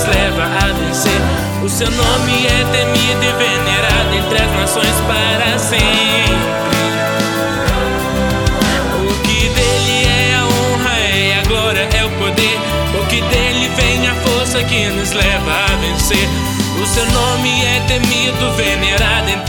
leva a vencer. O seu nome é temido e venerado entre as nações para sempre. O que dele é a honra, é a glória, é o poder. Porque dele vem a força que nos leva a vencer. O seu nome é temido, venerado entre